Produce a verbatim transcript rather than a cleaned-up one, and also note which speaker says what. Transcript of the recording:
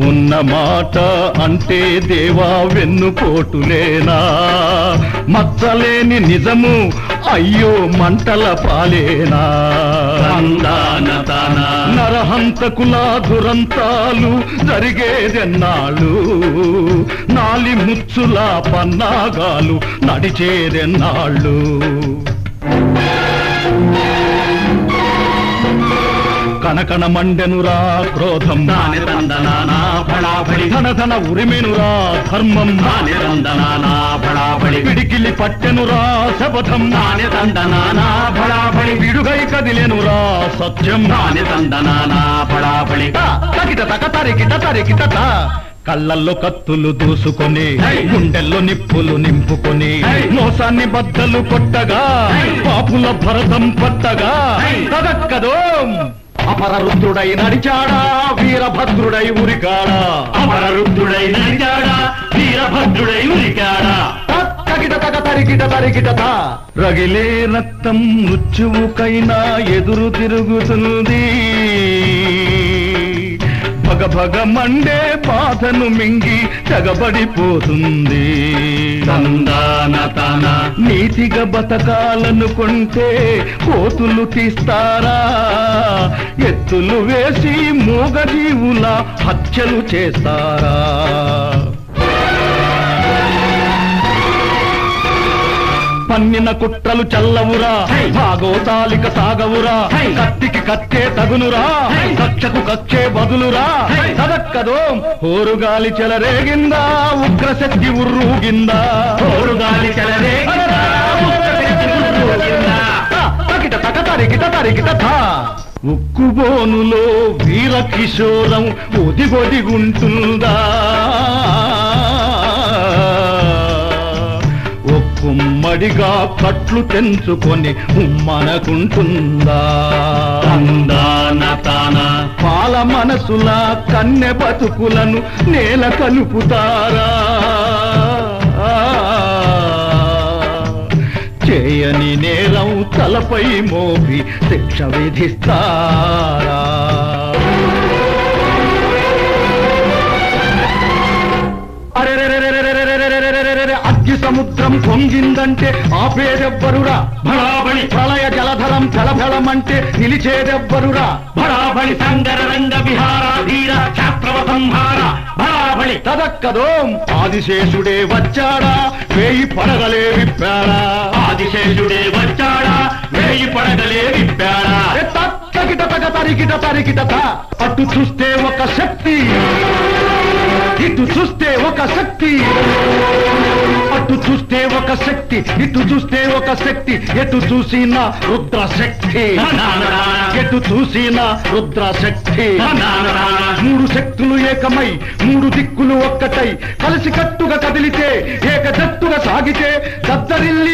Speaker 1: ఉన్న మాట అంటే దేవా వెన్నుపోటులేనా మచ్చలేని నిజము అయ్యో మంటల పాలేనా నరహంతకుల దురంతాలు జరిగేదెన్నాళ్ళు నాలి ముచ్చుల పన్నాగాలు నడిచేదెన్నాళ్ళు కనకన మండెనురా క్రోధం ధన ధన ఉరిమెనురా ధర్మం పిడికిలి పట్టెనురా శపథం విడుగై కదిలెనురా సత్యం తకిట తక తరికిట తరికిట కళ్ళల్లో కత్తులు దూసుకొని గుండెల్లో నిప్పులు నింపుకొని మోసాన్ని బద్దలు కొట్టగా పాపుల భరతం పట్టగా తదక్కదో అపర రుద్రుడై నడిచాడా వీరభద్రుడై ఉరికాడా
Speaker 2: అపర రుద్రుడై నడిచాడా వీరభద్రుడై ఉరికాడా
Speaker 1: తగిట తగ తరికిట తరికిట రగిలే రక్తం మృత్యువుకైనా ఎదురు తిరుగుతుంది భగ భగ మండే బాధను మింగి తెగబడిపోతుంది నీతిగా బతకాలనుకుంటే కోతులు తీస్తారా ఎత్తులు వేసి మూగజీవుల హత్యలు చేస్తారా పన్నిన కుట్రలు చల్లవురా భాగోతాలిక సాగవురా కత్తికి కత్తే తగునురా కక్షకు కచ్చే బదులురా తదక్కదో హోరుగాలి చెలరేగిందా ఉగ్రశక్తి ఉర్రూగిందా
Speaker 2: హోరుగాలి చెలరేగిందా
Speaker 1: తకిట తక తరికిట తరికిట ఉక్కుబోనులో వీర కిశోరం ఒదిగొదిగుంటుందా ఉమ్మడిగా కట్లు తెంచుకొని ఉమ్మనకుంటుందా పాల మనసుల కన్నె బతుకులను నేల కలుపుతారా చేయని నేరం తలపై మోపి శిక్ష విధిస్తారా అగ్గి సముద్రం పొంగిందంటే ఆపేదెవ్వరురా
Speaker 2: భళాబలి
Speaker 1: ప్రళయ జలధరం ఫలఫలమంటే నిలిచేదెవ్వరురా
Speaker 2: భళాబలి సంగర రంగ విహారాధీర శాస్త్రవ సంహార భళాబలి
Speaker 1: తదక్కదో ఆదిశేషుడే వచ్చాడా వేయి పడగలే విప్పాడా
Speaker 2: ఆదిశేషుడే వచ్చాడా వేయి పడగలే విప్పాడా
Speaker 1: తక్కిట తగ తరికిట తరికిట అటు చూస్తే ఒక శక్తి ఇటు చూస్తే ఒక శక్తి అటు చూస్తే ఒక శక్తి ఇటు చూస్తే ఒక శక్తి ఎటు చూసిన రుద్ర శక్తి ఎటు చూసిన రుద్ర శక్తి మూడు శక్తులు ఏకమై మూడు దిక్కులు ఒక్కటై కలిసి కట్టుగా కదిలితే ఏక జట్టుగా సాగితే దద్దరిల్లి